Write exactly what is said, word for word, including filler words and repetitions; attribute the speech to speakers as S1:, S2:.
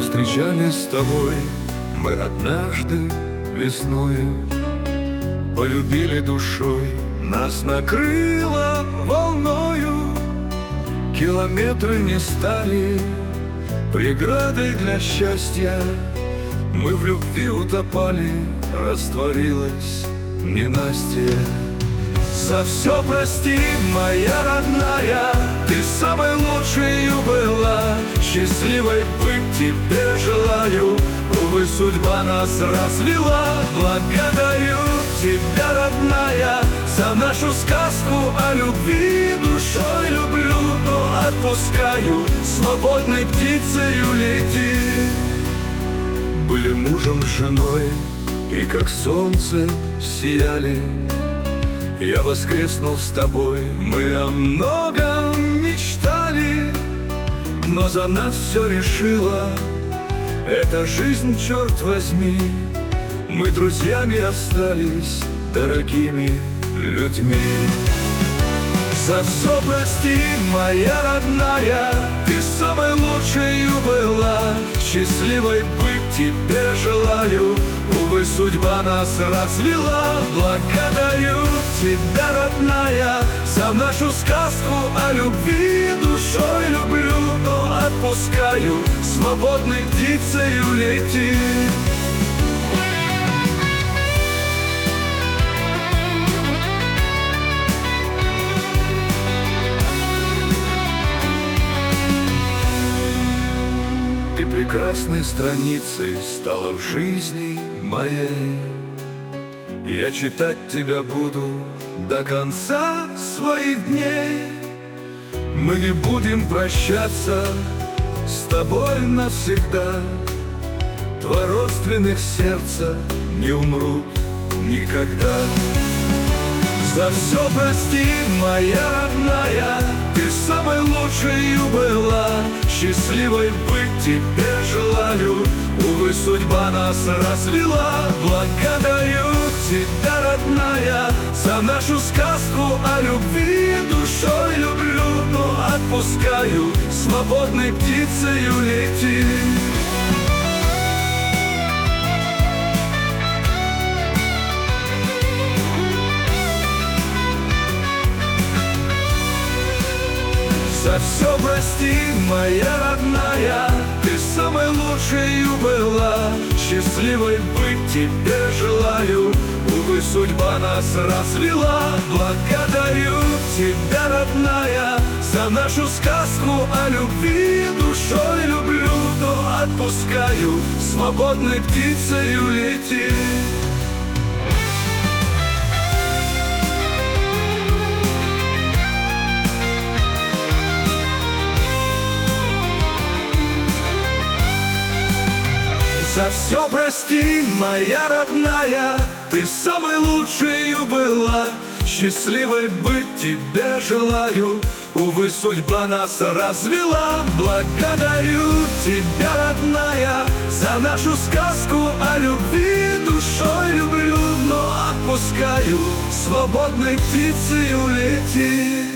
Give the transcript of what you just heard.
S1: встречались с тобой мы однажды весной, полюбили душой, нас накрыло волною. Километры не стали преградой для счастья, мы в любви утопали, растворилась ненастье. За все прости, моя родная, ты самой лучшей была, счастливой быть тебе желаю. Увы, судьба нас развела. Благодарю тебя, родная, за нашу сказку о любви. Душой люблю, но отпускаю, свободной птицею лети. Были мужем с женой, и как солнце сияли. Я воскреснул с тобой, мы о многом мечтали, но за нас все решила эта жизнь, черт возьми. Мы друзьями остались, дорогими людьми. За все прости, моя родная, ты самой лучшей была, счастливой быть тебе желаю. Увы, судьба нас развела. Благодарю тебя, родная, за нашу сказку о любви. Душой люблю, но отпускаю, свободной птицею лети. Ты прекрасной страницей стала в жизни моей. Я читать тебя буду до конца своих дней. Мы не будем прощаться с тобой навсегда. Два родственных сердца не умрут никогда. За все прости, моя родная, ты самой лучшей была, счастливой быть тебе желаю. Увы, судьба нас развела. Благодарю тебя, родная, за нашу сказку о любви. Душой люблю, но отпускаю, свободной птицею лети. За все прости, моя родная, ты самой лучшей была, счастливой быть тебе желаю. Увы, судьба нас развела. Благодарю тебя, родная, за нашу сказку о любви. Душой люблю, но отпускаю, свободной птицею лети. За все прости, моя родная, ты самой лучшей была, счастливой быть тебе желаю. Увы, судьба нас развела. Благодарю тебя, родная, за нашу сказку о любви. Душой люблю, но отпускаю, свободной птицею лети.